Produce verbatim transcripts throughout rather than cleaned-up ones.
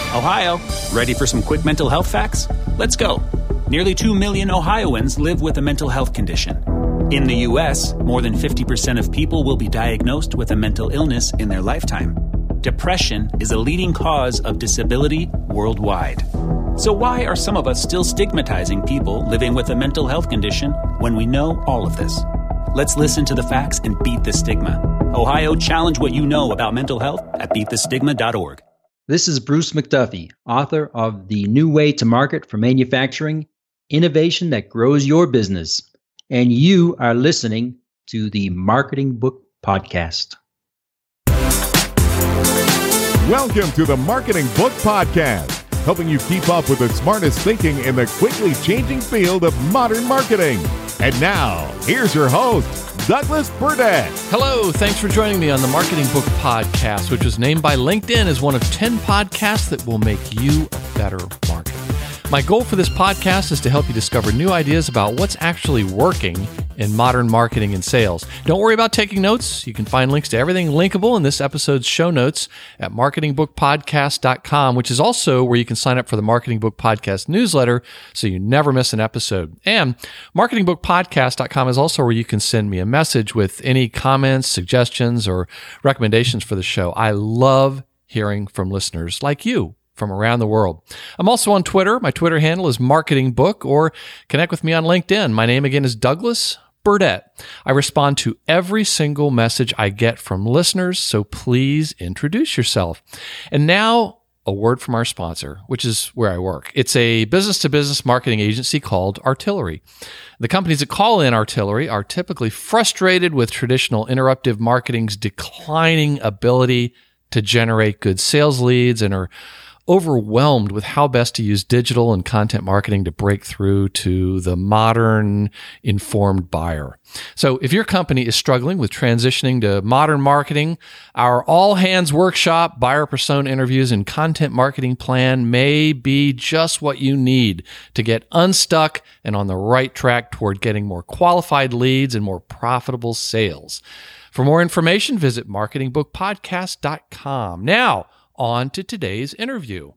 Ohio, ready for some quick mental health facts? Let's go. Nearly two million Ohioans live with a mental health condition. In the U S, more than fifty percent of people will be diagnosed with a mental illness in their lifetime. Depression is a leading cause of disability worldwide. So why are some of us still stigmatizing people living with a mental health condition when we know all of this? Let's listen to the facts and beat the stigma. Ohio, challenge what you know about mental health at beat the stigma dot org. This is Bruce McDuffie, author of The New Way to Market for Manufacturing, Innovation That Grows Your Business. And you are listening to the Marketing Book Podcast. Welcome to the Marketing Book Podcast, helping you keep up with the smartest thinking in the quickly changing field of modern marketing. And now, here's your host, Douglas Burdett. Hello, thanks for joining me on the Marketing Book Podcast, which was named by LinkedIn as one of ten podcasts that will make you a better marketer. My goal for this podcast is to help you discover new ideas about what's actually working in modern marketing and sales. Don't worry about taking notes. You can find links to everything linkable in this episode's show notes at marketing book podcast dot com, which is also where you can sign up for the Marketing Book Podcast newsletter so you never miss an episode. And marketing book podcast dot com is also where you can send me a message with any comments, suggestions, or recommendations for the show. I love hearing from listeners like you from around the world. I'm also on Twitter. My Twitter handle is Marketing Book, or connect with me on LinkedIn. My name again is Douglas Burdett. I respond to every single message I get from listeners, so please introduce yourself. And now, a word from our sponsor, which is where I work. It's a business-to-business marketing agency called Artillery. The companies that call in Artillery are typically frustrated with traditional interruptive marketing's declining ability to generate good sales leads and are overwhelmed with how best to use digital and content marketing to break through to the modern, informed buyer. So if your company is struggling with transitioning to modern marketing, our all-hands workshop, buyer persona interviews, and content marketing plan may be just what you need to get unstuck and on the right track toward getting more qualified leads and more profitable sales. For more information, visit marketing book podcast dot com. Now, on to today's interview.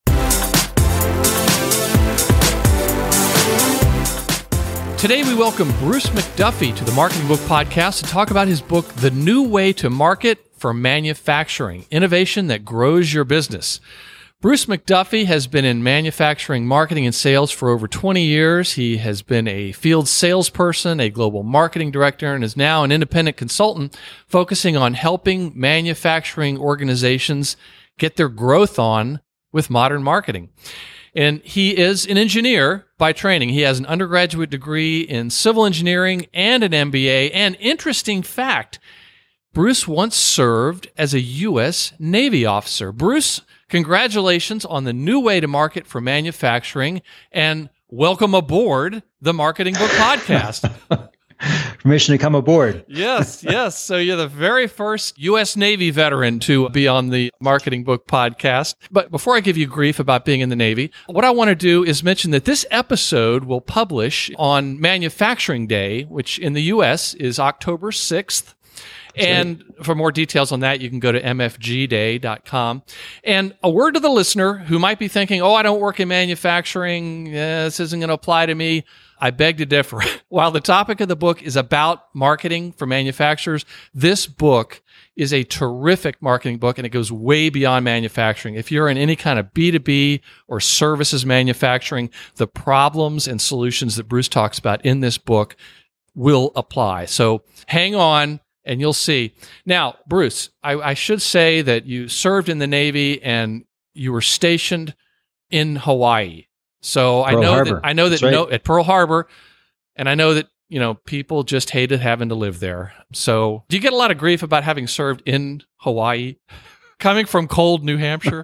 Today we welcome Bruce McDuffie to the Marketing Book Podcast to talk about his book, The New Way to Market for Manufacturing, Innovation That Grows Your Business. Bruce McDuffie has been in manufacturing, marketing, and sales for over twenty years. He has been a field salesperson, a global marketing director, and is now an independent consultant focusing on helping manufacturing organizations get their growth on with modern marketing. And he is an engineer by training. He has an undergraduate degree in civil engineering and an M B A. And interesting fact, Bruce once served as a U S Navy officer. Bruce, congratulations on the new way to market for manufacturing, and welcome aboard the Marketing Book Podcast. Permission to come aboard. Yes, yes. So you're the very first U S Navy veteran to be on the Marketing Book Podcast. But before I give you grief about being in the Navy, what I want to do is mention that this episode will publish on Manufacturing Day, which in the U S is October sixth. And for more details on that, you can go to m f g day dot com. And a word to the listener who might be thinking, oh, I don't work in manufacturing. Eh, this isn't going to apply to me. I beg to differ. While the topic of the book is about marketing for manufacturers, this book is a terrific marketing book, and it goes way beyond manufacturing. If you're in any kind of B two B or services manufacturing, the problems and solutions that Bruce talks about in this book will apply. So hang on, and you'll see. Now, Bruce, I, I should say that you served in the Navy and you were stationed in Hawaii. So I Pearl know Harbor. that I know that That's right. no, at Pearl Harbor, and I know that you know people just hated having to live there. So do you get a lot of grief about having served in Hawaii, coming from cold New Hampshire?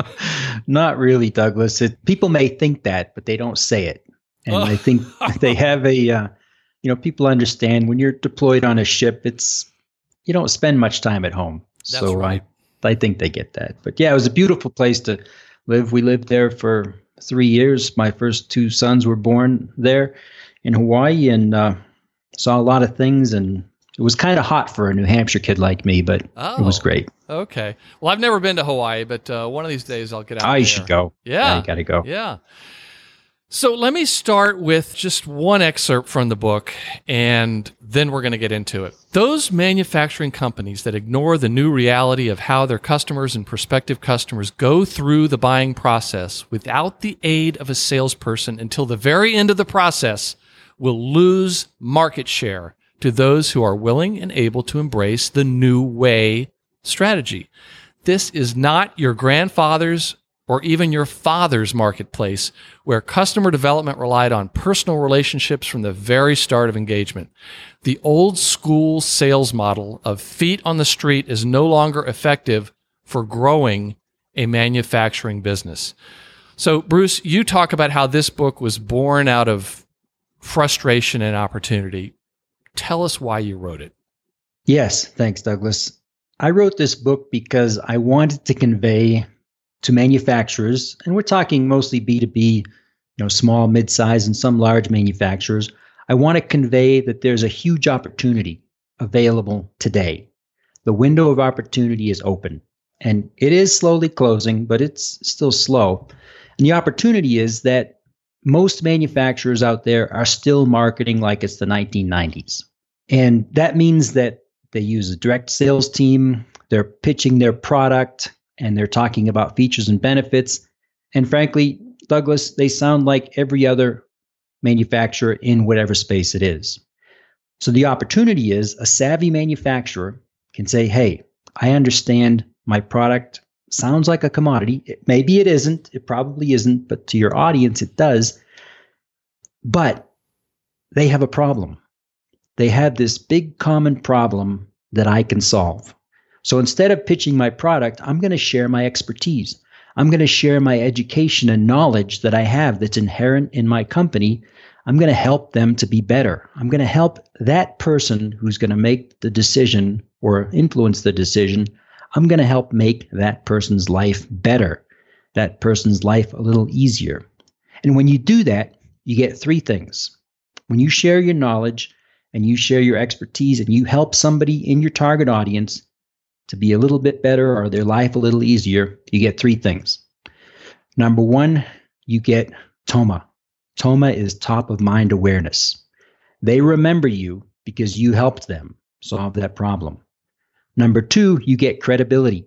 Not really, Douglas. It, people may think that, but they don't say it. And Oh. I think they have a, uh, you know, people understand when you're deployed on a ship, it's, you don't spend much time at home. That's so right. I, I think they get that. But yeah, it was a beautiful place to live. We lived there for three years. My first two sons were born there in Hawaii, and uh, saw a lot of things and It was kind of hot for a New Hampshire kid like me, but oh, it was great. Okay. Well, I've never been to Hawaii, but uh, one of these days I'll get out Oh, there. you should go. Yeah. yeah you got to go. Yeah. So let me start with just one excerpt from the book, and then we're going to get into it. Those manufacturing companies that ignore the new reality of how their customers and prospective customers go through the buying process without the aid of a salesperson until the very end of the process will lose market share to those who are willing and able to embrace the new way strategy. This is not your grandfather's or even your father's marketplace, where customer development relied on personal relationships from the very start of engagement. The old school sales model of feet on the street is no longer effective for growing a manufacturing business. So, Bruce, you talk about how this book was born out of frustration and opportunity. Tell us why you wrote it. Yes, thanks, Douglas. I wrote this book because I wanted to convey to manufacturers, and we're talking mostly B two B, you know, small, mid-size, and some large manufacturers. I want to convey that there's a huge opportunity available today. The window of opportunity is open, and it is slowly closing, but it's still slow. And the opportunity is that most manufacturers out there are still marketing like it's the nineteen nineties. And that means that they use a direct sales team, they're pitching their product, and they're talking about features and benefits. And frankly, Douglas, they sound like every other manufacturer in whatever space it is. So the opportunity is a savvy manufacturer can say, hey, I understand my product sounds like a commodity. It, maybe it isn't. It probably isn't. But to your audience, it does. But they have a problem. They have this big common problem that I can solve. So instead of pitching my product, I'm going to share my expertise. I'm going to share my education and knowledge that I have that's inherent in my company. I'm going to help them to be better. I'm going to help that person who's going to make the decision or influence the decision. I'm going to help make that person's life better, that person's life a little easier. And when you do that, you get three things. When you share your knowledge and you share your expertise and you help somebody in your target audience to be a little bit better or their life a little easier, you get three things. Number one, you get TOMA. TOMA is top of mind awareness. They remember you because you helped them solve that problem. Number two, you get credibility.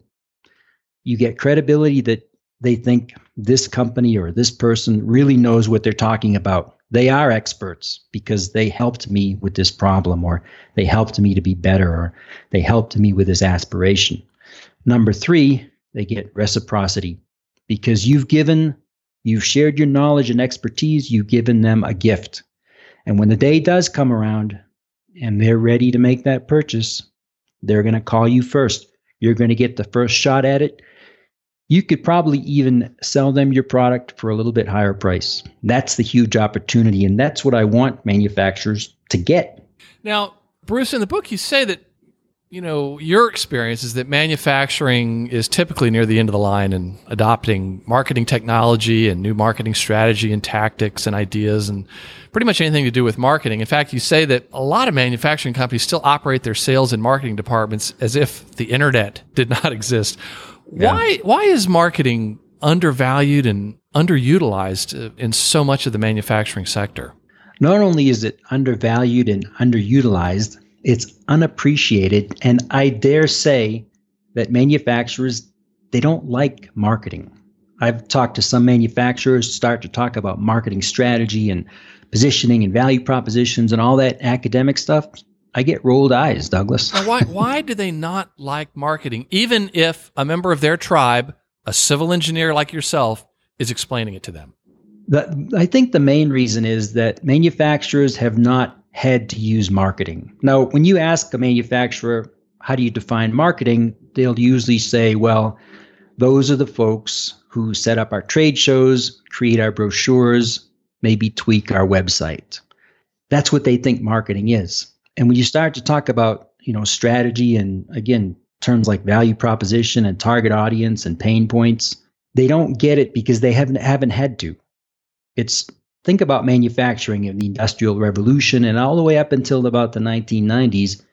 You get credibility that they think this company or this person really knows what they're talking about. They are experts because they helped me with this problem, or they helped me to be better, or they helped me with this aspiration. Number three, they get reciprocity because you've given, you've shared your knowledge and expertise, you've given them a gift. And when the day does come around and they're ready to make that purchase, they're going to call you first. You're going to get the first shot at it. You could probably even sell them your product for a little bit higher price. That's the huge opportunity, and that's what I want manufacturers to get. Now, Bruce, in the book, you say that, you know, your experience is that manufacturing is typically near the end of the line in adopting marketing technology and new marketing strategy and tactics and ideas and pretty much anything to do with marketing. In fact, you say that a lot of manufacturing companies still operate their sales and marketing departments as if the internet did not exist. Yeah. Why why is marketing undervalued and underutilized in so much of the manufacturing sector? Not only is it undervalued and underutilized, it's unappreciated. And I dare say that manufacturers, they don't like marketing. I've talked to some manufacturers start to talk about marketing strategy and positioning and value propositions and all that academic stuff. I get rolled eyes, Douglas. Now, why why do they not like marketing, even if a member of their tribe, a civil engineer like yourself, is explaining it to them? The, I think the main reason is that manufacturers have not had to use marketing. Now, when you ask a manufacturer, how do you define marketing? They'll usually say, well, those are the folks who set up our trade shows, create our brochures, maybe tweak our website. That's what they think marketing is. And when you start to talk about, you know, strategy and, again, terms like value proposition and target audience and pain points, they don't get it because they haven't haven't had to. It's think about manufacturing in the Industrial Revolution and all the way up until about the nineteen nineties.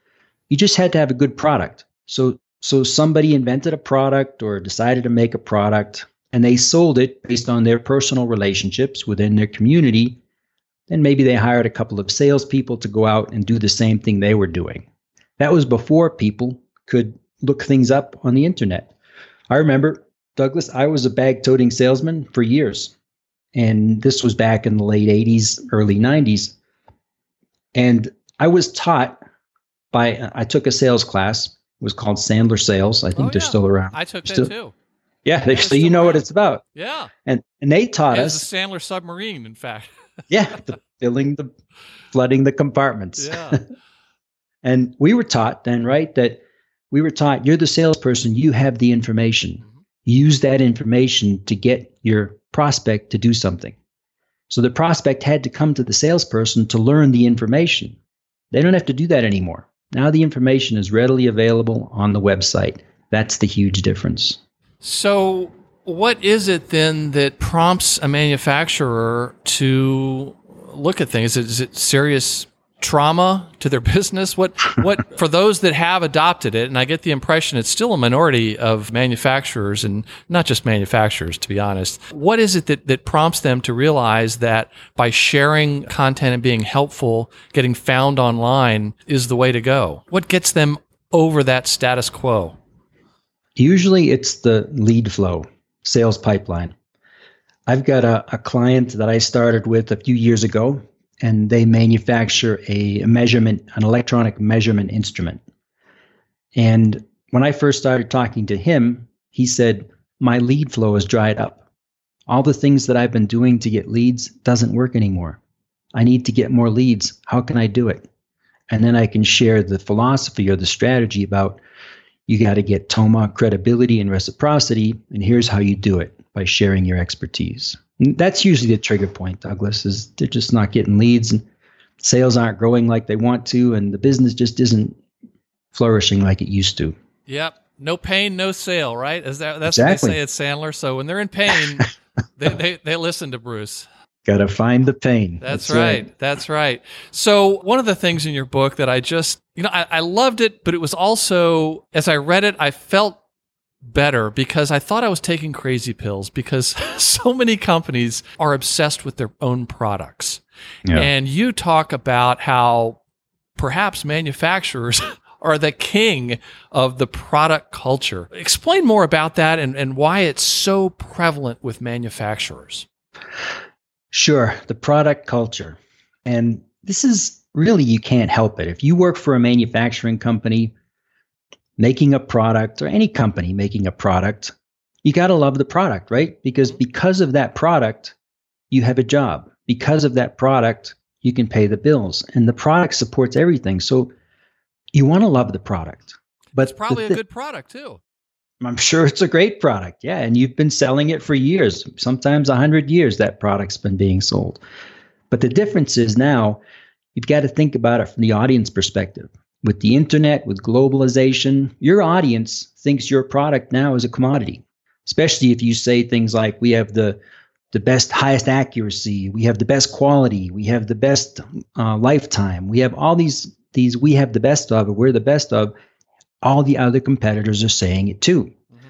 You just had to have a good product. So, so somebody invented a product or decided to make a product, and they sold it based on their personal relationships within their community. Then maybe they hired a couple of salespeople to go out and do the same thing they were doing. That was before people could look things up on the internet. I remember, Douglas, I was a bag-toting salesman for years. And this was back in the late eighties, early nineties. And I was taught by, I took a sales class. It was called Sandler Sales. I think oh, they're yeah. still around. I took that still, too. Yeah, they, so you know around. What it's about. Yeah. And and they taught it us. was a Sandler submarine, in fact. yeah, the filling the, flooding the compartments. Yeah. And we were taught then, right, that we were taught you're the salesperson, you have the information. Mm-hmm. Use that information to get your prospect to do something. So the prospect had to come to the salesperson to learn the information. They don't have to do that anymore. Now the information is readily available on the website. That's the huge difference. So what is it then that prompts a manufacturer to look at things? Is it serious trauma to their business? What, what, for those that have adopted it, and I get the impression it's still a minority of manufacturers, and not just manufacturers, to be honest, what is it that, that prompts them to realize that by sharing content and being helpful, getting found online is the way to go? What gets them over that status quo? Usually it's the lead flow, sales pipeline. I've got a, a client that I started with a few years ago, and they manufacture a measurement, an electronic measurement instrument. And when I first started talking to him, he said, my lead flow is dried up. All the things that I've been doing to get leads doesn't work anymore. I need to get more leads. How can I do it? And then I can share the philosophy or the strategy about you got to get T O M A, credibility, and reciprocity, and here's how you do it, by sharing your expertise. And that's usually the trigger point, Douglas, is they're just not getting leads, and sales aren't growing like they want to, and the business just isn't flourishing like it used to. Yep. No pain, no sale, right? Is that that's exactly. what they say at Sandler. So when they're in pain, they, they they listen to Bruce. Got to find the pain. That's, That's right. right. That's right. So one of the things in your book that I just, you know, I, I loved it, but it was also, as I read it, I felt better because I thought I was taking crazy pills because so many companies are obsessed with their own products. Yeah. And you talk about how perhaps manufacturers are the king of the product culture. Explain more about that and, and why it's so prevalent with manufacturers. Sure, the product culture. And this is really, you can't help it. If you work for a manufacturing company making a product, or any company making a product, you got to love the product, right? Because because of that product, you have a job. Because of that product, you can pay the bills. And the product supports everything. So you want to love the product. But it's probably th- a good product too. I'm sure it's a great product. Yeah. And you've been selling it for years, sometimes a hundred years that product's been being sold. But the difference is now you've got to think about it from the audience perspective. With the internet, with globalization, your audience thinks your product now is a commodity, especially if you say things like, we have the the best, highest accuracy, we have the best quality, we have the best uh, lifetime, we have all these, these we have the best of, or we're the best of. All the other competitors are saying it too. Mm-hmm.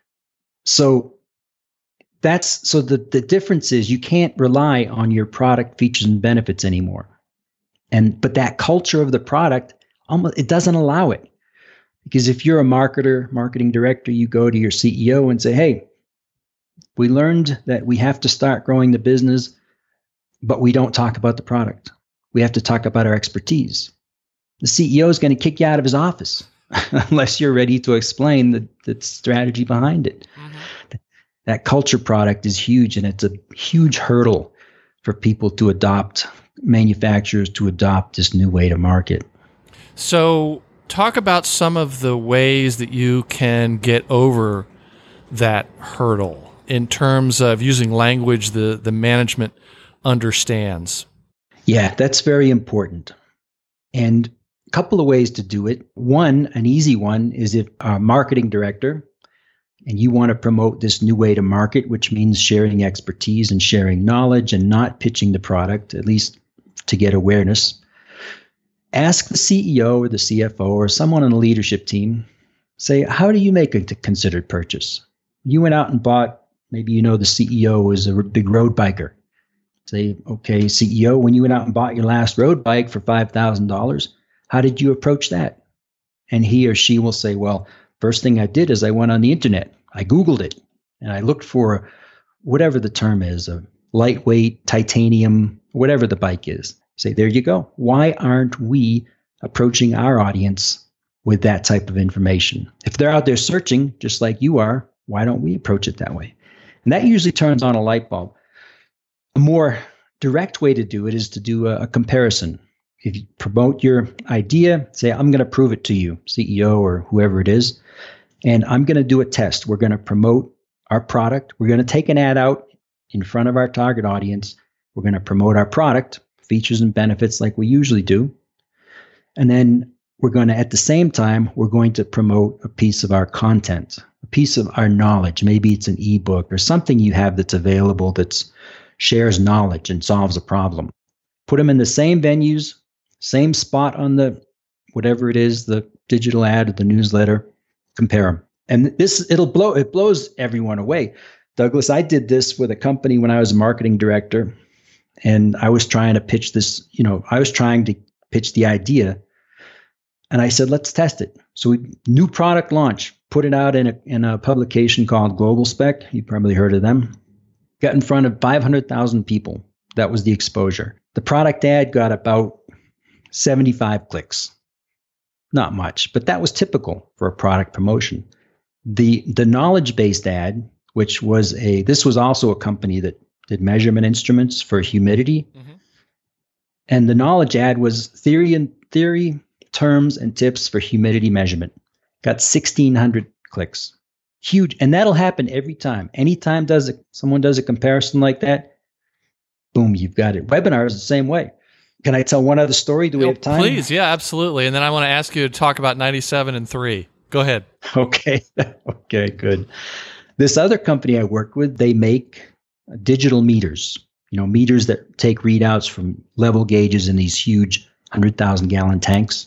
So that's so the, the difference is you can't rely on your product features and benefits anymore. And but that culture of the product, almost it doesn't allow it. Because if you're a marketer, marketing director, you go to your C E O and say, hey, we learned that we have to start growing the business, but we don't talk about the product. We have to talk about our expertise. The C E O is going to kick you out of his office unless you're ready to explain the, the strategy behind it. Mm-hmm. That culture product is huge, and it's a huge hurdle for people to adopt, manufacturers to adopt this new way to market. So talk about some of the ways that you can get over that hurdle in terms of using language the, the management understands. Yeah, that's very important. And a couple of ways to do it. One, an easy one, is if a marketing director and you want to promote this new way to market, which means sharing expertise and sharing knowledge and not pitching the product, at least to get awareness. ask the C E O or the C F O or someone on the leadership team, say, how do you make a considered purchase? You went out and bought, maybe you know the C E O is a big road biker. Say, okay, C E O, when you went out and bought your last road bike for five thousand dollars, how did you approach that? And he or she will say, well, first thing I did is I went on the internet. I Googled it and I looked for whatever the term is, a lightweight, titanium, whatever the bike is. Say, there you go. Why aren't we approaching our audience with that type of information? If they're out there searching, just like you are, why don't we approach it that way? And that usually turns on a light bulb. A more direct way to do it is to do a, a comparison. If you promote your idea, say, I'm going to prove it to you, C E O or whoever it is, and I'm going to do a test. We're going to promote our product. We're going to take an ad out in front of our target audience. We're going to promote our product, features and benefits like we usually do. And then we're going to, at the same time, we're going to promote a piece of our content, a piece of our knowledge. Maybe it's an ebook or something you have that's available that shares knowledge and solves a problem. Put them in the same venues, same spot on the, whatever it is, the digital ad or the newsletter, compare them. And this, it'll blow, it blows everyone away. Douglas, I did this with a company when I was a marketing director, and I was trying to pitch this, you know, I was trying to pitch the idea, and I said, let's test it. So we, new product launch, put it out in a, in a publication called Global Spec. You probably heard of them. Got in front of five hundred thousand people. That was the exposure. The product ad got about seventy-five clicks. Not much, but that was typical for a product promotion. The the knowledge-based ad, which was a, this was also a company that did measurement instruments for humidity. Mm-hmm. And the knowledge ad was theory and theory, terms and tips for humidity measurement. Got sixteen hundred clicks. Huge. And that'll happen every time. Anytime does it, someone does a comparison like that, boom, you've got it. Webinars the same way. Can I tell one other story? Do we oh, have time? Please, yeah, absolutely. And then I want to ask you to talk about ninety-seven and three. Go ahead. Okay. Okay, good. This other company I worked with, they make digital meters, you know, meters that take readouts from level gauges in these huge one hundred thousand gallon tanks.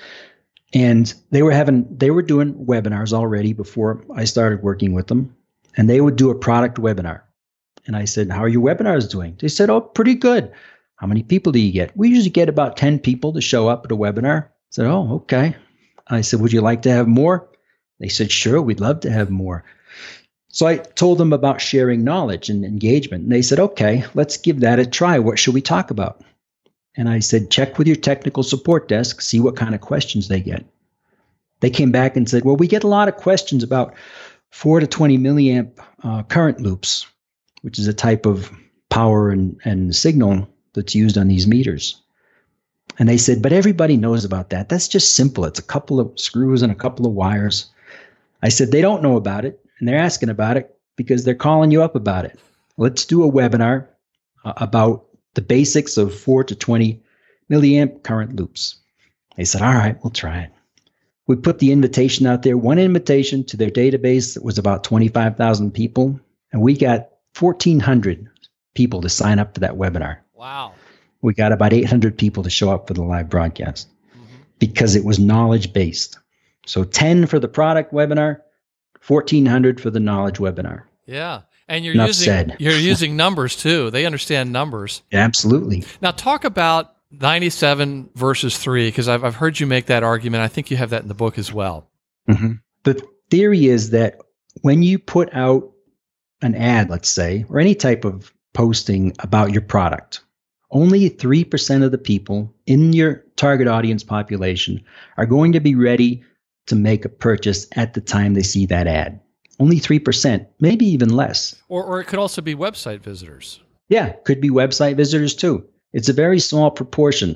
And they were having, they were doing webinars already before I started working with them. And they would do a product webinar. And I said, how are your webinars doing? They said, oh, pretty good. How many people do you get? We usually get about ten people to show up at a webinar. I said, oh, okay. I said, would you like to have more? They said, sure, we'd love to have more. So I told them about sharing knowledge and engagement. And they said, okay, let's give that a try. What should we talk about? And I said, check with your technical support desk, see what kind of questions they get. They came back and said, well, we get a lot of questions about four to twenty milliamp uh, current loops, which is a type of power and, and signal that's used on these meters. And they said, but everybody knows about that. That's just simple. It's a couple of screws and a couple of wires. I said, they don't know about it, and they're asking about it because they're calling you up about it. Let's do a webinar uh, about the basics of four to twenty milliamp current loops. They said, all right, we'll try it. We put the invitation out there, one invitation to their database that was about twenty-five thousand people, and we got fourteen hundred people to sign up for that webinar. Wow. We got about eight hundred people to show up for the live broadcast mm-hmm. because it was knowledge-based. So ten for the product webinar, fourteen hundred for the knowledge webinar. Yeah. And you're Enough using said. You're using numbers too. They understand numbers. Absolutely. Now talk about ninety-seven versus three, because I've I've heard you make that argument. I think you have that in the book as well. Mm-hmm. The theory is that when you put out an ad, let's say, or any type of posting about your product, only three percent of the people in your target audience population are going to be ready to make a purchase at the time they see that ad. Only three percent, maybe even less. Or or it could also be website visitors. Yeah, could be website visitors too. It's a very small proportion.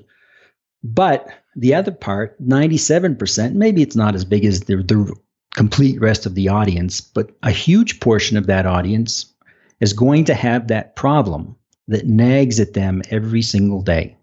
But the other part, ninety-seven percent, maybe it's not as big as the, the complete rest of the audience, but a huge portion of that audience is going to have that problem that nags at them every single day.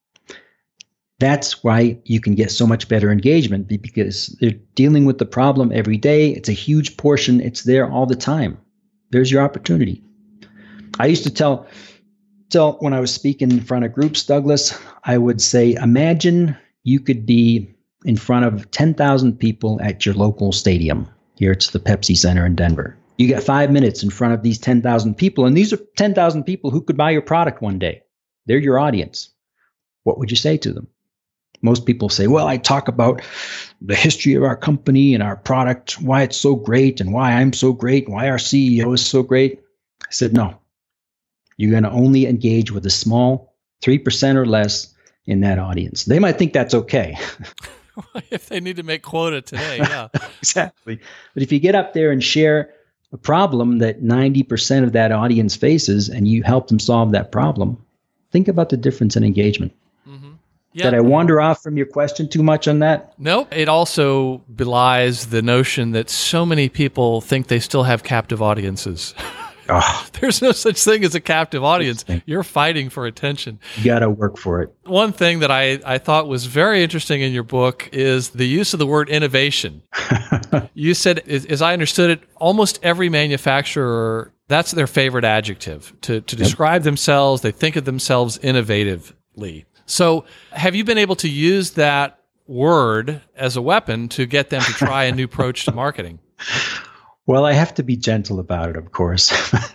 That's why you can get so much better engagement, because they're dealing with the problem every day. It's a huge portion. It's there all the time. There's your opportunity. I used to tell, tell when I was speaking in front of groups, Douglas, I would say, imagine you could be in front of ten thousand people at your local stadium. Here it's the Pepsi Center in Denver. You got five minutes in front of these ten thousand people, and these are ten thousand people who could buy your product one day. They're your audience. What would you say to them? Most people say, well, I talk about the history of our company and our product, why it's so great and why I'm so great, why our C E O is so great. I said, no, you're going to only engage with a small three percent or less in that audience. They might think that's okay. If they need to make quota today, yeah. Exactly. But if you get up there and share a problem that ninety percent of that audience faces and you help them solve that problem, think about the difference in engagement. Mm-hmm. Yeah. Did I wander off from your question too much on that? Nope. It also belies the notion that so many people think they still have captive audiences. Oh. There's no such thing as a captive audience. You're fighting for attention. You got to work for it. One thing that I, I thought was very interesting in your book is the use of the word innovation. You said, as, as I understood it, almost every manufacturer, that's their favorite adjective. To, to yep. describe themselves, they think of themselves innovatively. So have you been able to use that word as a weapon to get them to try a new approach to marketing? Well, I have to be gentle about it, of course,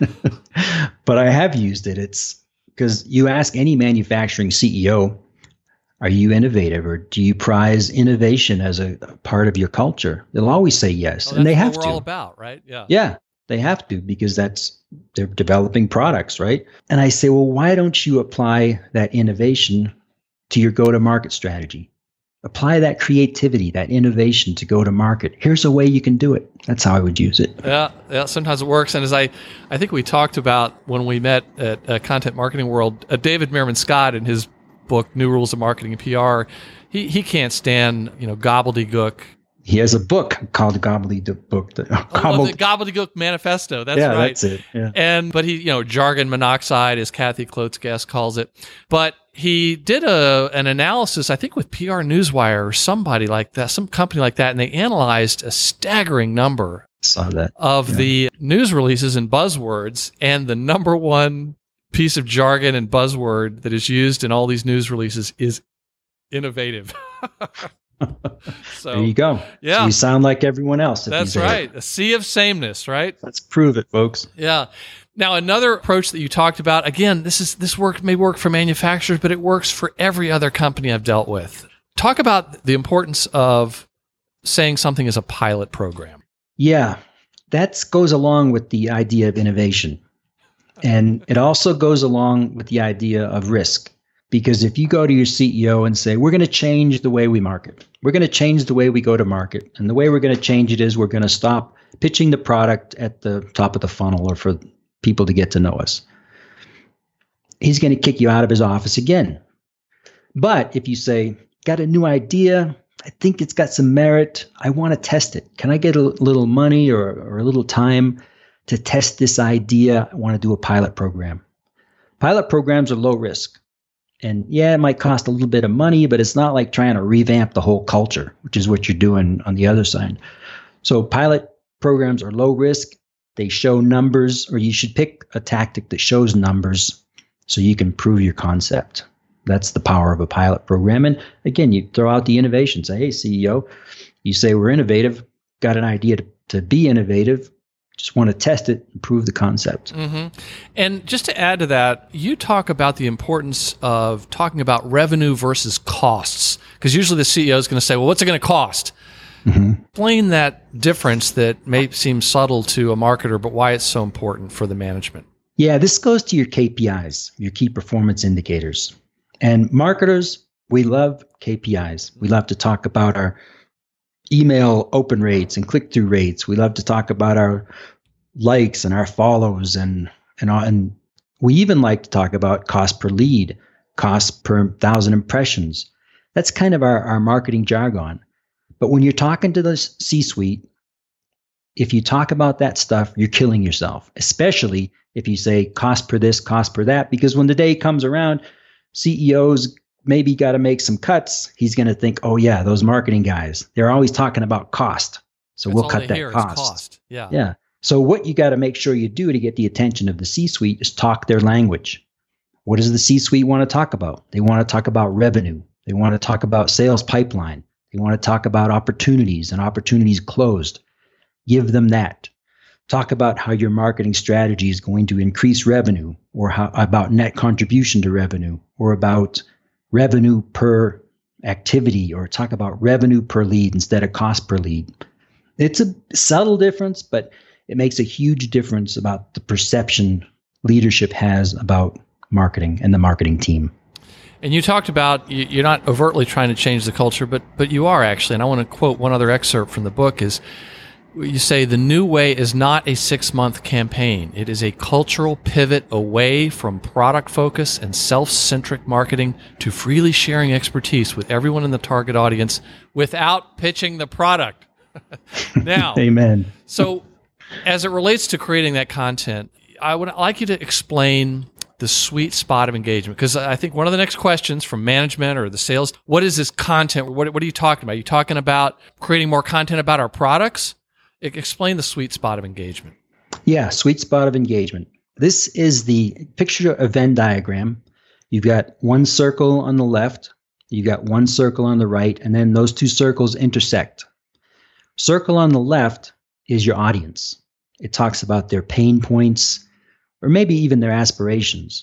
but I have used it. It's because you ask any manufacturing C E O, are you innovative or do you prize innovation as a part of your culture? They'll always say yes, well, and they have what we're to. all about, right? Yeah. Yeah, they have to because that's they're developing products, right? And I say, well, why don't you apply that innovation to your go-to-market strategy? Apply that creativity, that innovation to go to market. Here's a way you can do it. That's how I would use it. Yeah, yeah. Sometimes it works. And as I, I think we talked about when we met at uh, Content Marketing World, uh, David Meerman Scott in his book New Rules of Marketing and P R, he he can't stand you know gobbledygook. He has a book called Gobbledygook. The, oh, Gobbled- the Gobbledygook Manifesto. That's yeah, right. That's it. Yeah. And but he, you know, jargon monoxide, as Kathy Klotz-Guest calls it. But he did a an analysis, I think, with P R Newswire or somebody like that, some company like that, and they analyzed a staggering number Saw that. of yeah. the news releases and buzzwords, and the number one piece of jargon and buzzword that is used in all these news releases is innovative. So there you go. Yeah. So you sound like everyone else. That's right. A sea of sameness, right? Let's prove it, folks. Yeah. Now, another approach that you talked about, again, this is this work may work for manufacturers, but it works for every other company I've dealt with. Talk about the importance of saying something is a pilot program. Yeah, that goes along with the idea of innovation. And it also goes along with the idea of risk. Because if you go to your C E O and say, we're going to change the way we market, we're going to change the way we go to market. And the way we're going to change it is we're going to stop pitching the product at the top of the funnel or for people to get to know us. He's going to kick you out of his office again. But if you say, got a new idea, I think it's got some merit, I want to test it. Can I get a little money or, or a little time to test this idea? I want to do a pilot program. Pilot programs are low risk. And yeah, it might cost a little bit of money, but it's not like trying to revamp the whole culture, which is what you're doing on the other side. So pilot programs are low risk. They show numbers, or you should pick a tactic that shows numbers so you can prove your concept. That's the power of a pilot program. And again, you throw out the innovation. Say, hey, C E O, you say we're innovative, got an idea to, to be innovative. Just want to test it and prove the concept. Mm-hmm. And just to add to that, you talk about the importance of talking about revenue versus costs, because usually the C E O is going to say, well, what's it going to cost? Mm-hmm. Explain that difference that may seem subtle to a marketer, but why it's so important for the management. Yeah, this goes to your K P Is, your key performance indicators. And marketers, we love K P Is. We love to talk about our email open rates and click-through rates. We love to talk about our likes and our follows, and and and we even like to talk about cost per lead, cost per thousand impressions. That's kind of our, our marketing jargon. But when you're talking to the C-suite, if you talk about that stuff, you're killing yourself, especially if you say cost per this, cost per that, because when the day comes around, C E Os maybe got to make some cuts. He's going to think, oh yeah, those marketing guys, they're always talking about cost. So That's we'll all cut they that hear is cost. cost. Yeah. Yeah. So what you got to make sure you do to get the attention of the C-suite is talk their language. What does the C-suite want to talk about? They want to talk about revenue. They want to talk about sales pipeline. They want to talk about opportunities and opportunities closed. Give them that. Talk about how your marketing strategy is going to increase revenue, or how about net contribution to revenue, or about revenue per activity, or talk about revenue per lead instead of cost per lead. It's a subtle difference, but it makes a huge difference about the perception leadership has about marketing and the marketing team. And you talked about you're not overtly trying to change the culture, but but you are actually. And I want to quote one other excerpt from the book is you say the new way is not a six-month campaign. It is a cultural pivot away from product focus and self-centric marketing to freely sharing expertise with everyone in the target audience without pitching the product. Now, amen. So as it relates to creating that content, I would like you to explain the sweet spot of engagement, because I think one of the next questions from management or the sales, what is this content? What, what are you talking about? Are you talking about creating more content about our products? Explain the sweet spot of engagement. Yeah, sweet spot of engagement. This is the picture a Venn diagram. You've got one circle on the left, you've got one circle on the right, and then those two circles intersect. Circle on the left is your audience. It talks about their pain points, or maybe even their aspirations.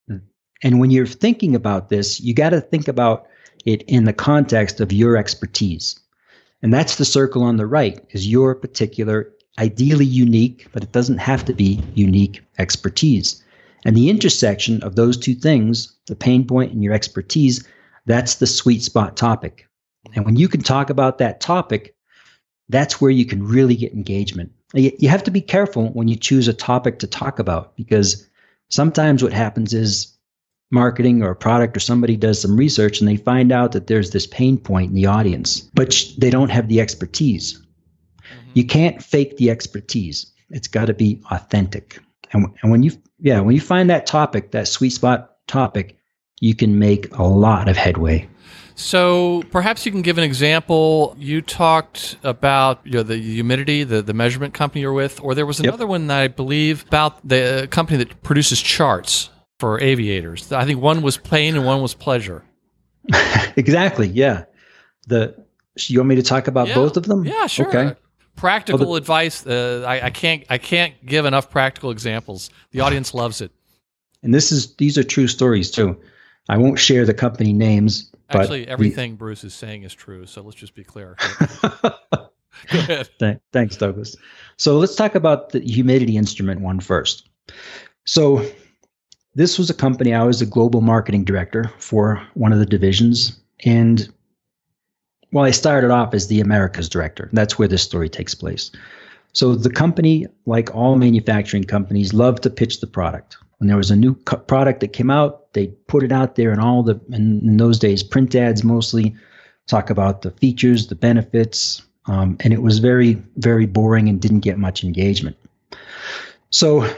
And when you're thinking about this, you got to think about it in the context of your expertise. And that's the circle on the right, is your particular, ideally unique, but it doesn't have to be unique expertise. And the intersection of those two things, the pain point and your expertise, that's the sweet spot topic. And when you can talk about that topic, that's where you can really get engagement. You have to be careful when you choose a topic to talk about, because sometimes what happens is marketing or a product or somebody does some research and they find out that there's this pain point in the audience, but they don't have the expertise. Mm-hmm. You can't fake the expertise. It's got to be authentic. And, and when you, yeah, when you find that topic, that sweet spot topic, you can make a lot of headway. So perhaps you can give an example. You talked about you know, the humidity, the, the measurement company you're with, or there was another yep. one that I believe about the company that produces charts for aviators. I think one was pain and one was pleasure. Exactly, yeah. The you want me to talk about yeah. both of them? Yeah, sure. Okay. Practical well, the, advice. Uh, I, I can't I can't give enough practical examples. The audience loves it. And this is these are true stories too. I won't share the company names. Actually, everything the, Bruce is saying is true, so let's just be clear. Go ahead. Th- thanks, Douglas. So let's talk about the humidity instrument one first. So this was a company, I was the global marketing director for one of the divisions. And well, I started off as the Americas director. That's where this story takes place. So the company, like all manufacturing companies, loved to pitch the product. When there was a new co- product that came out, they put it out there in all the, in, in those days, print ads mostly, talk about the features, the benefits, um, and it was very, very boring and didn't get much engagement. So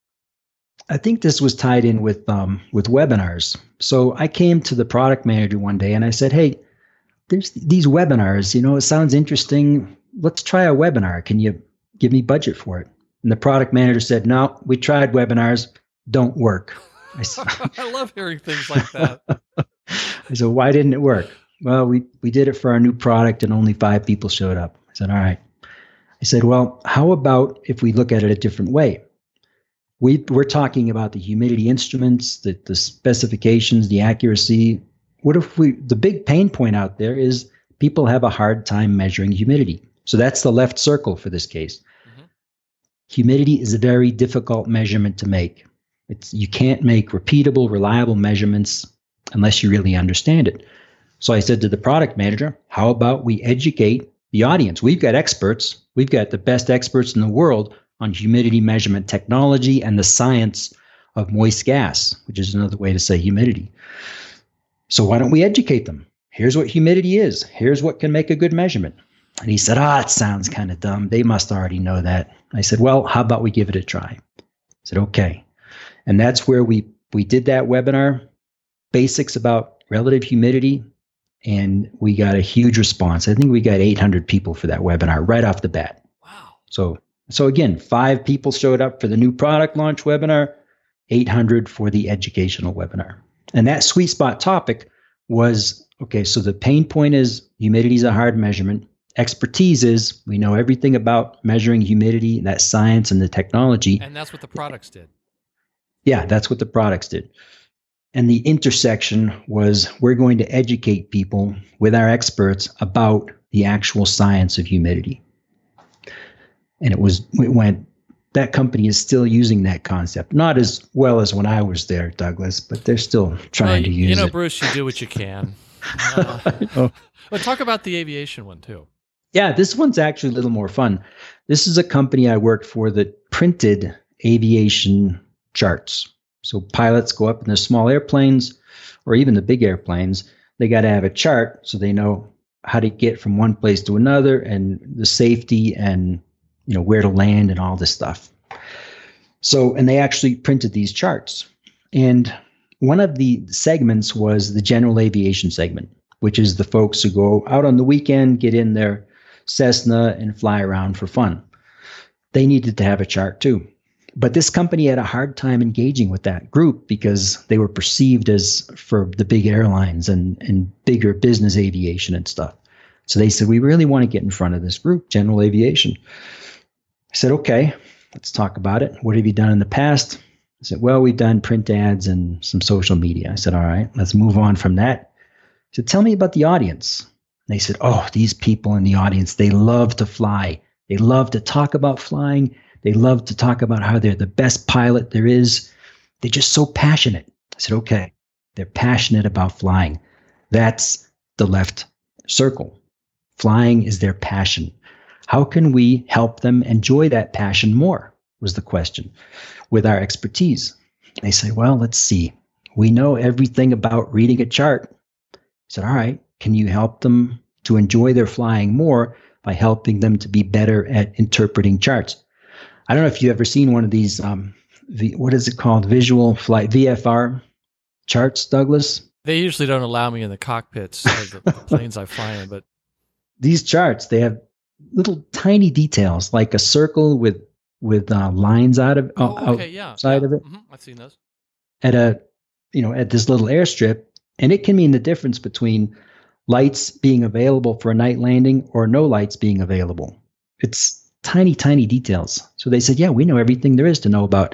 I think this was tied in with um, with webinars. So I came to the product manager one day and I said, hey, there's these webinars, you know, it sounds interesting. Let's try a webinar. Can you give me budget for it? And the product manager said, no, we tried webinars. Don't work. I, said, I love hearing things like that. I said, why didn't it work? Well, we, we did it for our new product and only five people showed up. I said, all right. I said, well, how about if we look at it a different way? We, we're talking about the humidity instruments, the, the specifications, the accuracy. What if we, the big pain point out there is people have a hard time measuring humidity. So that's the left circle for this case. Mm-hmm. Humidity is a very difficult measurement to make. It's, you can't make repeatable, reliable measurements unless you really understand it. So I said to the product manager, how about we educate the audience? We've got experts. We've got the best experts in the world on humidity measurement technology and the science of moist gas, which is another way to say humidity. So why don't we educate them? Here's what humidity is. Here's what can make a good measurement. And he said, ah, it sounds kind of dumb. They must already know that. I said, well, how about we give it a try? I said, okay. And that's where we we did that webinar, basics about relative humidity, and we got a huge response. I think we got eight hundred people for that webinar right off the bat. Wow. So, so again, five people showed up for the new product launch webinar, eight hundred for the educational webinar. And that sweet spot topic was Okay, so the pain point is humidity is a hard measurement. Expertise is we know everything about measuring humidity, that science and the technology. And that's what the products did. Yeah, that's what the products did. And the intersection was we're going to educate people with our experts about the actual science of humidity. And it was, it went, that company is still using that concept. Not as well as when I was there, Douglas, but they're still trying well, to you, use it. You know, it. Bruce, you do what you can. Uh, oh. But talk about the aviation one too. Yeah, this one's actually a little more fun. This is a company I worked for that printed aviation charts. So pilots go up in the small airplanes or even the big airplanes. They got to have a chart so they know how to get from one place to another and the safety and, you know, where to land and all this stuff. So, and they actually printed these charts. And one of the segments was the general aviation segment, which is the folks who go out on the weekend, get in their Cessna and fly around for fun. They needed to have a chart too. But this company had a hard time engaging with that group because they were perceived as for the big airlines and, and bigger business aviation and stuff. So they said, we really want to get in front of this group, general aviation. I said, okay, let's talk about it. What have you done in the past? I said, well, we've done print ads and some social media. I said, all right, let's move on from that. I said, tell me about the audience. And they said, oh, these people in the audience, they love to fly. They love to talk about flying. They love to talk about how they're the best pilot there is. They're just so passionate. I said, okay, they're passionate about flying. That's the left circle. Flying is their passion. How can we help them enjoy that passion more, was the question, with our expertise. They said, well, let's see. We know everything about reading a chart. I said, all right, can you help them to enjoy their flying more by helping them to be better at interpreting charts? I don't know if you've ever seen one of these, um, v, what is it called, visual flight, V F R charts, Douglas? They usually don't allow me in the cockpits of the, the planes I fly in, but these charts, they have little tiny details, like a circle with with uh, lines out of uh, oh, okay, yeah, outside yeah. of it. Mm-hmm. I've seen those at a, you know, at this little airstrip, and it can mean the difference between lights being available for a night landing or no lights being available. It's tiny, tiny details. So they said, yeah, we know everything there is to know about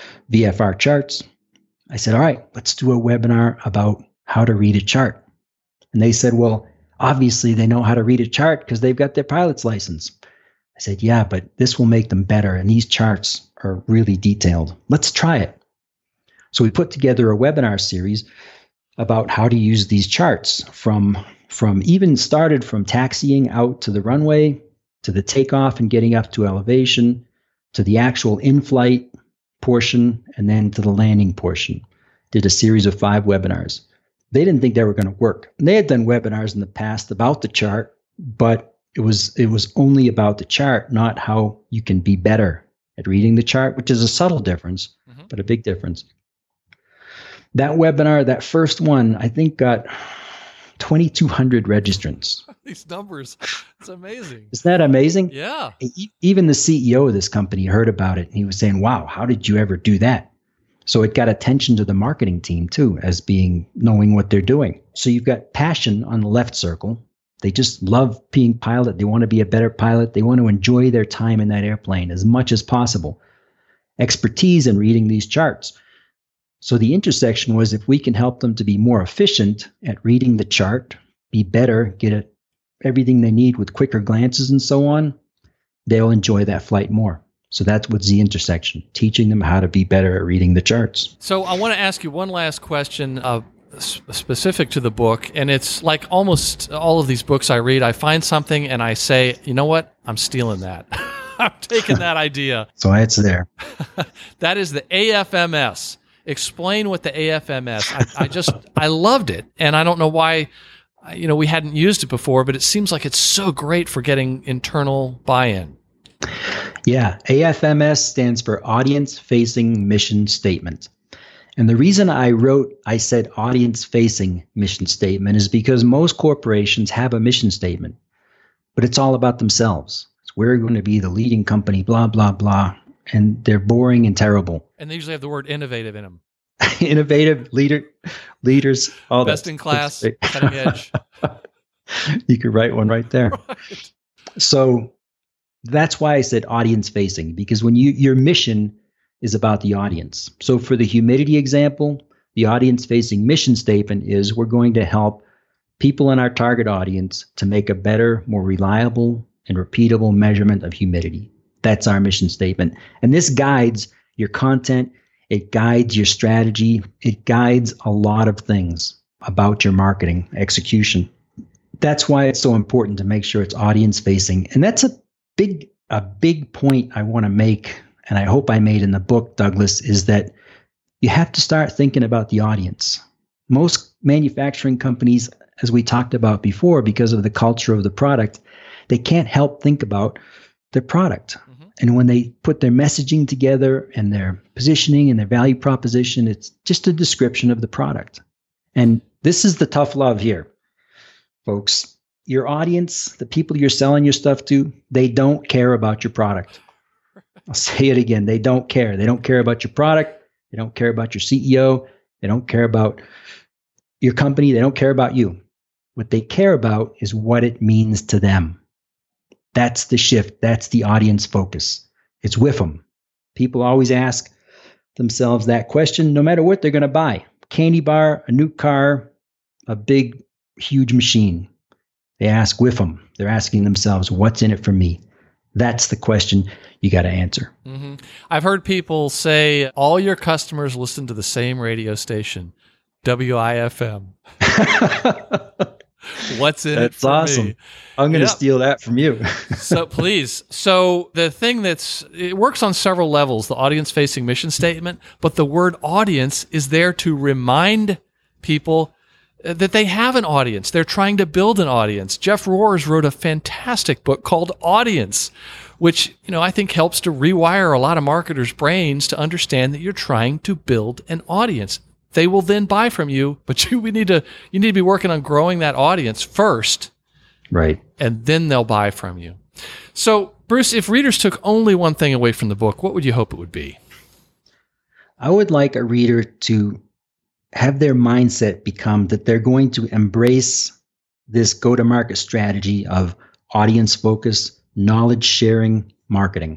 V F R charts. I said, all right, let's do a webinar about how to read a chart. And they said, well, obviously they know how to read a chart because they've got their pilot's license. I said, yeah, but this will make them better. And these charts are really detailed. Let's try it. So we put together a webinar series about how to use these charts from, from even started from taxiing out to the runway, to the takeoff and getting up to elevation, to the actual in-flight portion, and then to the landing portion. Did a series of five webinars. They didn't think they were going to work. And they had done webinars in the past about the chart, but it was it was only about the chart, not how you can be better at reading the chart, which is a subtle difference, mm-hmm. but a big difference. That webinar, that first one, I think got twenty-two hundred registrants. These numbers, it's amazing. Isn't that amazing? Yeah. Even the C E O of this company heard about it. And he was saying, wow, how did you ever do that? So it got attention to the marketing team too, as being knowing what they're doing. So you've got passion on the left circle. They just love being pilot. They want to be a better pilot. They want to enjoy their time in that airplane as much as possible. Expertise in reading these charts. So the intersection was if we can help them to be more efficient at reading the chart, be better, get it, everything they need with quicker glances and so on, they'll enjoy that flight more. So that's what's the intersection, teaching them how to be better at reading the charts. So I want to ask you one last question uh, specific to the book, and it's like almost all of these books I read, I find something and I say, you know what, I'm stealing that. I'm taking that idea. So it's there. That is the A F M S. Explain what the A F M S. I, I just, I loved it, and I don't know why, you know, we hadn't used it before, but it seems like it's so great for getting internal buy-in. Yeah, A F M S stands for Audience Facing Mission Statement. And the reason I wrote, I said audience facing mission statement is because most corporations have a mission statement, but it's all about themselves. It's we're going to be the leading company, blah, blah, blah. And they're boring and terrible. And they usually have the word innovative in them. innovative leader, leaders, all Best that. in class, cutting edge. You could write one right there. Right. So that's why I said audience facing, because when you your mission is about the audience. So for the humidity example, the audience facing mission statement is we're going to help people in our target audience to make a better, more reliable and repeatable measurement of humidity. That's our mission statement. And this guides your content. It guides your strategy. It guides a lot of things about your marketing execution. That's why it's so important to make sure it's audience facing. And that's a big, a big point I want to make, and I hope I made in the book, Douglas, is that you have to start thinking about the audience. Most manufacturing companies, as we talked about before, because of the culture of the product, they can't help think about their product. Mm-hmm. And when they put their messaging together and their positioning and their value proposition, it's just a description of the product. And this is the tough love here, folks. Your audience, the people you're selling your stuff to, they don't care about your product. I'll say it again. They don't care. They don't care about your product. They don't care about your C E O. They don't care about your company. They don't care about you. What they care about is what it means to them. That's the shift. That's the audience focus. It's with them. People always ask themselves that question, no matter what they're going to buy. Candy bar, a new car, a big, huge machine. They ask with them. They're asking themselves, what's in it for me? That's the question you got to answer. Mm-hmm. I've heard people say all your customers listen to the same radio station, W I F M. What's in that's it for awesome. me? I'm going to Yep. steal that from you. So please. So the thing that's, it works on several levels, the audience-facing mission statement, but the word audience is there to remind people that they have an audience. They're trying to build an audience. Jeff Rohrs wrote a fantastic book called Audience, which, you know, I think helps to rewire a lot of marketers' brains to understand that you're trying to build an audience. They will then buy from you, but you we need to you need to be working on growing that audience first. Right. And then they'll buy from you. So, Bruce, if readers took only one thing away from the book, what would you hope it would be? I would like a reader to have their mindset become that they're going to embrace this go-to-market strategy of audience focus, knowledge sharing, marketing.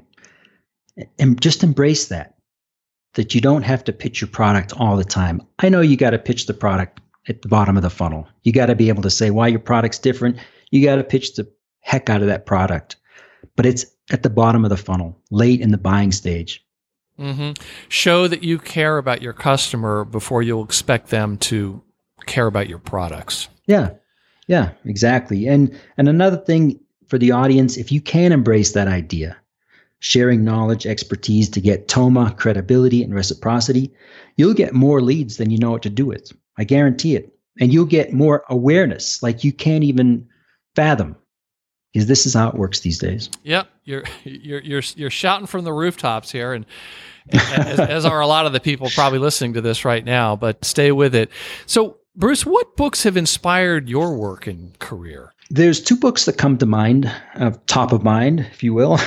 And just embrace that. That you don't have to pitch your product all the time. I know you got to pitch the product at the bottom of the funnel. You got to be able to say why your product's different. You got to pitch the heck out of that product. But it's at the bottom of the funnel, late in the buying stage. Mm-hmm. Show that you care about your customer before you'll expect them to care about your products. Yeah, yeah, exactly. And and another thing for the audience, if you can embrace that idea, sharing knowledge, expertise to get TOMA, credibility, and reciprocity, you'll get more leads than you know what to do with. I guarantee it. And you'll get more awareness like you can't even fathom, because this is how it works these days. Yep, you're you're you're you're shouting from the rooftops here, and as, as are a lot of the people probably listening to this right now. But stay with it. So, Bruce, what books have inspired your work and career? There's two books that come to mind, uh, top of mind, if you will.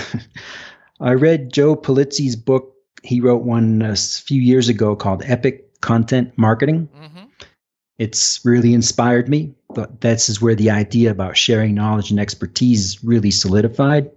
I read Joe Pulizzi's book. He wrote one a few years ago called Epic Content Marketing. Mm-hmm. It's really inspired me, but this is where the idea about sharing knowledge and expertise really solidified.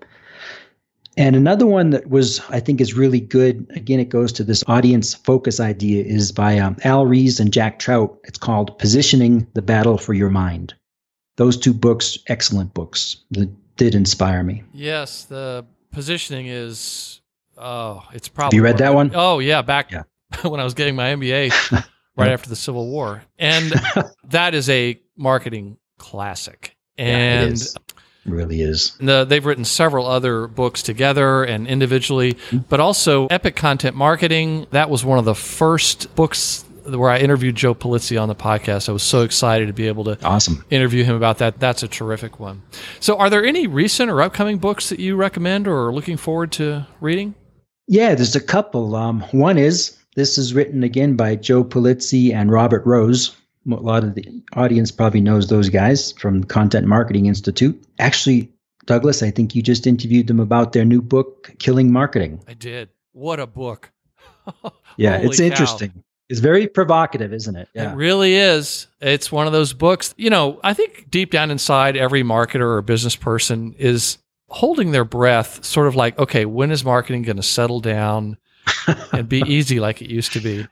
And another one that was, I think, is really good, again, it goes to this audience focus idea, is by um, Al Ries and Jack Trout. It's called Positioning the Battle for Your Mind. Those two books, excellent books, that did inspire me. Yes, the positioning is, oh, it's probably. Have you read that one? Oh, yeah, back yeah. when I was getting my M B A right after the Civil War. And that is a marketing classic. And yeah, it is. It really is. The, they've written several other books together and individually, but also Epic Content Marketing. That was one of the first books where I interviewed Joe Pulizzi on the podcast. I was so excited to be able to awesome. interview him about that. That's a terrific one. So are there any recent or upcoming books that you recommend or are looking forward to reading? Yeah, there's a couple. Um, one is, this is written again by Joe Pulizzi and Robert Rose. A lot of the audience probably knows those guys from Content Marketing Institute. Actually, Douglas, I think you just interviewed them about their new book, Killing Marketing. I did. What a book. Yeah, Holy it's cow. interesting. It's very provocative, isn't it? Yeah. It really is. It's one of those books, you know, I think deep down inside, every marketer or business person is holding their breath, sort of like, okay, when is marketing going to settle down and be easy like it used to be?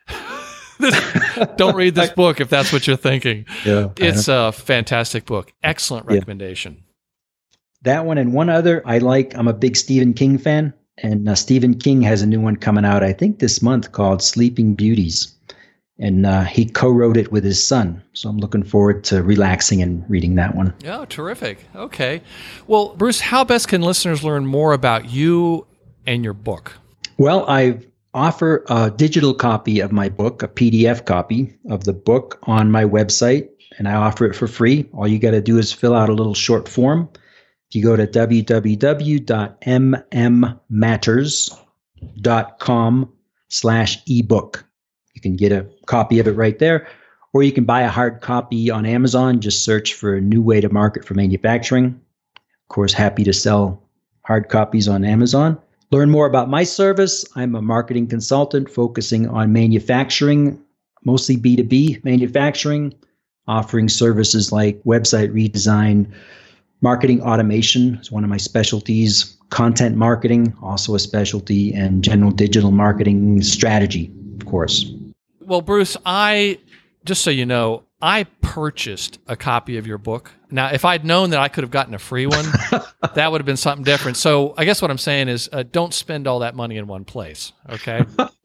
Don't read this book if that's what you're thinking. Yeah, it's a fantastic book. Excellent recommendation. Yeah. That one and one other I like. I'm a big Stephen King fan, and uh, Stephen King has a new one coming out, I think this month, called Sleeping Beauties. And uh, he co-wrote it with his son. So I'm looking forward to relaxing and reading that one. Oh, terrific. Okay. Well, Bruce, how best can listeners learn more about you and your book? Well, I offer a digital copy of my book, a P D F copy of the book on my website, and I offer it for free. All you got to do is fill out a little short form. If you go to w w w dot m m matters dot com slash ebook, you can get a copy of it right there, or you can buy a hard copy on Amazon. Just search for a new way to market for manufacturing. Of course, happy to sell hard copies on Amazon. Learn more about my service. I'm a marketing consultant focusing on manufacturing, mostly B two B manufacturing, offering services like website redesign, marketing automation is one of my specialties, content marketing, also a specialty, and general digital marketing strategy, of course. Well, Bruce, I, just so you know, I purchased a copy of your book. Now, if I'd known that I could have gotten a free one, that would have been something different. So I guess what I'm saying is uh, don't spend all that money in one place, okay?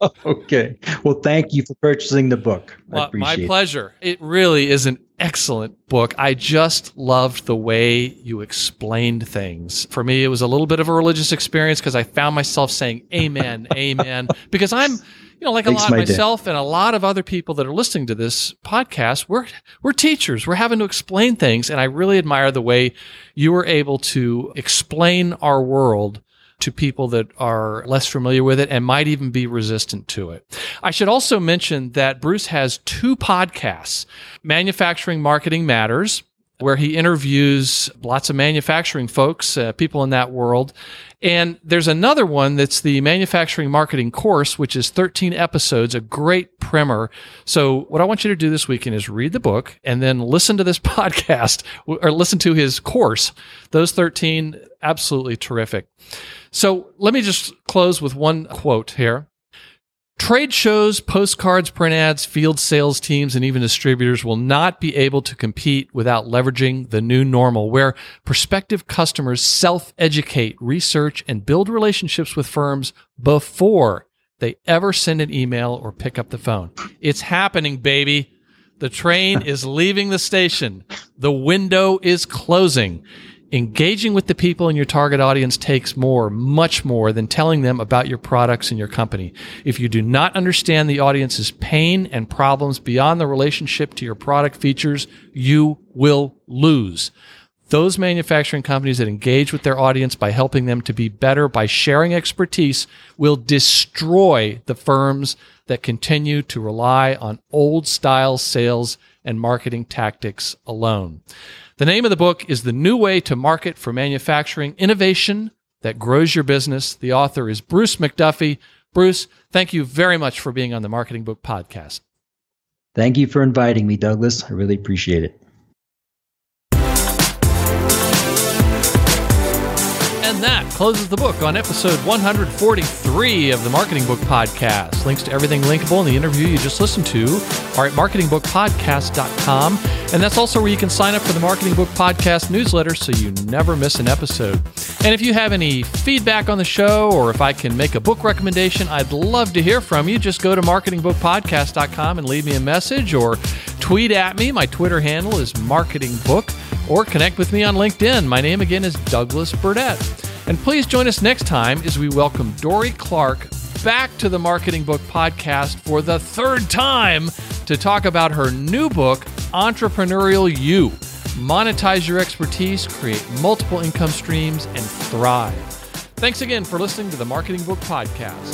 Okay. Well, thank you for purchasing the book. I well, appreciate my pleasure. It. it really is an excellent book. I just loved the way you explained things. For me, it was a little bit of a religious experience because I found myself saying, amen, amen, because I'm... You know, like a lot of myself and a lot of other people that are listening to this podcast, we're we're teachers. We're having to explain things, and I really admire the way you were able to explain our world to people that are less familiar with it and might even be resistant to it. I should also mention that Bruce has two podcasts, Manufacturing Marketing Matters, where he interviews lots of manufacturing folks, uh, people in that world. And there's another one that's the Manufacturing Marketing Course, which is thirteen episodes, a great primer. So what I want you to do this weekend is read the book and then listen to this podcast or listen to his course. Those thirteen, absolutely terrific. So let me just close with one quote here. Trade shows, postcards, print ads, field sales teams, and even distributors will not be able to compete without leveraging the new normal, where prospective customers self-educate, research, and build relationships with firms before they ever send an email or pick up the phone. It's happening, baby. The train is leaving the station. The window is closing. Engaging with the people in your target audience takes more, much more than telling them about your products and your company. If you do not understand the audience's pain and problems beyond the relationship to your product features, you will lose. Those manufacturing companies that engage with their audience by helping them to be better, by sharing expertise, will destroy the firms that continue to rely on old-style sales and marketing tactics alone. The name of the book is The New Way to Market for Manufacturing, Innovation That Grows Your Business. The author is Bruce McDuffie. Bruce, thank you very much for being on the Marketing Book Podcast. Thank you for inviting me, Douglas. I really appreciate it. And that closes the book on episode one forty-three of the Marketing Book Podcast. Links to everything linkable in the interview you just listened to are at marketing book podcast dot com. And that's also where you can sign up for the Marketing Book Podcast newsletter so you never miss an episode. And if you have any feedback on the show, or if I can make a book recommendation, I'd love to hear from you. Just go to marketing book podcast dot com and leave me a message, or tweet at me. My Twitter handle is marketingbook, or connect with me on LinkedIn. My name again is Douglas Burdett. And please join us next time as we welcome Dory Clark back to the Marketing Book Podcast for the third time to talk about her new book, Entrepreneurial You. Monetize your expertise, create multiple income streams, and thrive. Thanks again for listening to the Marketing Book Podcast.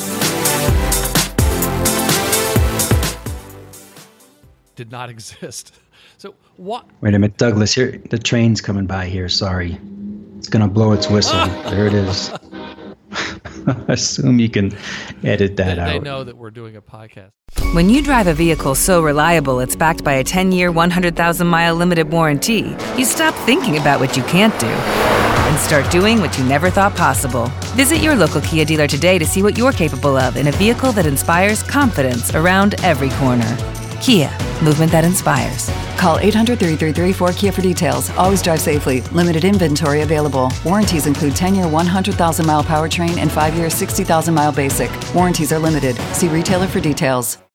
Did not exist. So what? Wait a minute, Douglas. Here, the train's coming by here. Sorry, it's gonna blow its whistle. There it is. assume you can edit that they, out. They know that we're doing a podcast. When you drive a vehicle so reliable it's backed by a ten-year, one hundred thousand mile limited warranty, you stop thinking about what you can't do and start doing what you never thought possible. Visit your local Kia dealer today to see what you're capable of in a vehicle that inspires confidence around every corner. Kia, movement that inspires. Call eight hundred, three three three, four K I A for details. Always drive safely. Limited inventory available. Warranties include ten-year, one hundred thousand mile powertrain and five-year, sixty thousand mile basic. Warranties are limited. See retailer for details.